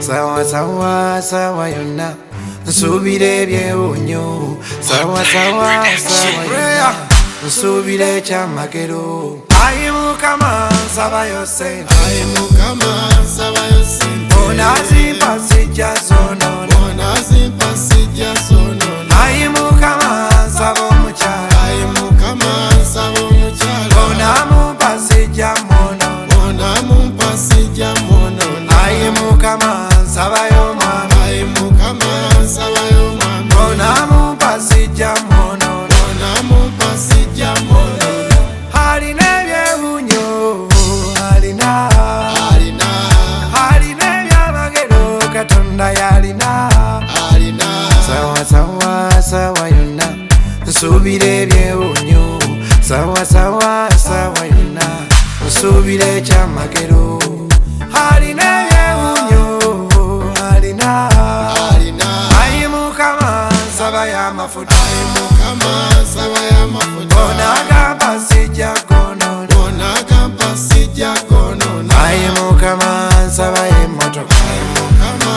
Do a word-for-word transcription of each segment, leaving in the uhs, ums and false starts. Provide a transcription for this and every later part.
Sawa sawa sawa yonna nsubire byewunyo. Sawa sawa sawa yonna nsubire kyamagero. Ayi Mukama nsaba yo sente, Ayi Mukama nsaba yo sente, onazimpa sijja zonoona, onazimpa sijja zonoona. Ayi Mukama nsaba omukyala, Ayi Mukama nsaba omukyala, onamumpa sijja mwonoona, onamumpa sijja mwonoona. Ayi Mukama nsaba yo mwami, Ayi Mukama nsaba yo mwami, onamumpa sijja mwonoona, onamumpa sijja mwonoona. alina ebyewunyo, alina Alina, alina ebyamagero, Katonda yalina. alina, Sawa sawa sawa yonna nsubire ebyewunyo. Sawa sawa sawa yonna nsubire ekyamagero. Alina ebyewunyo, alina alina. Ayi Mukama nsaba y'amafuta, Ayi Mukama nsaba y'amafuta, onagamba sijja gonoona, onagamba sijja gonoona. Ayi Mukama nsaba y'emmotoka, Ayi Mukama,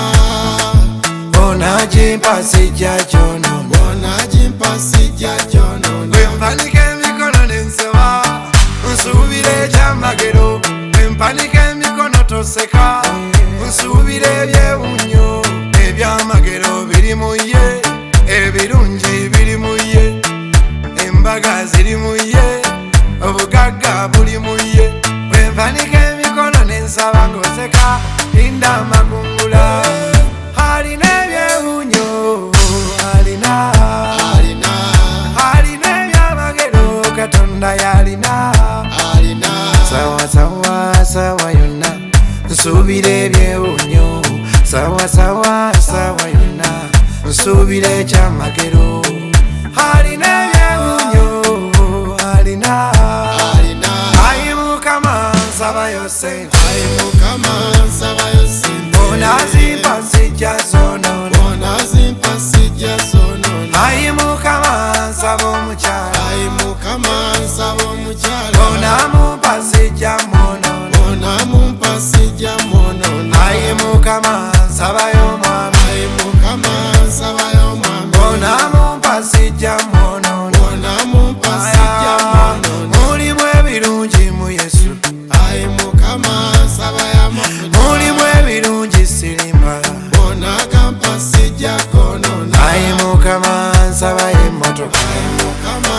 onagimpa sijja gyonoona. onagimpa sijja gyonoona. Bwe mpanika emikono ne nsaba nsubire ekyamagero, bwe mpanika emikono toseka nsubire ebyewunyo. Ebyamagero biri mu ye, ebirungi biri mu ye, embaga ziri mu ye, obugagga buli mu ye. Bwe mpanika emikono ne nsaba ng'oseka linda amagungula. Alina ebyewunyo, alina Alina, alina ebyamagero, Katonda yalina. alina, Sawa sawa sawa yonna nsubire ebyewunyo. Sawa sawa sawa yonna nsubire ekyamagero. Alina ebyewunyo, alina alina. Ayi Mukama nsaba yo sente, Ayi Mukama nsaba yo sente, onazimpa sijja zonoona, onazimpa sijja zonoona. Ayi Mukama nsaba omukyala, Ayi Mukama nsaba omukyala, onamumpa sijja mwonoona, onamumpa sijja mwonoona. Ayi Mukama nsaba yo mwami, Ayi Mukama nsaba yo mwami, onamumpa sijja mwonoona. onamumpa sijja mwonoona. Mulimu ebirungi mu Yesu, Ayi Mukama nsaba y'amafuta, mulimu ebirungi sirimba. onagamba sijja gonoona. Ayi Mukama nsaba emmotoka, Ayi Mukama,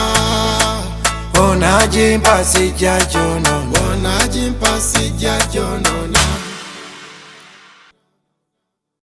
onagimpa sijja gyonoona. onagimpa sijja gyonoona.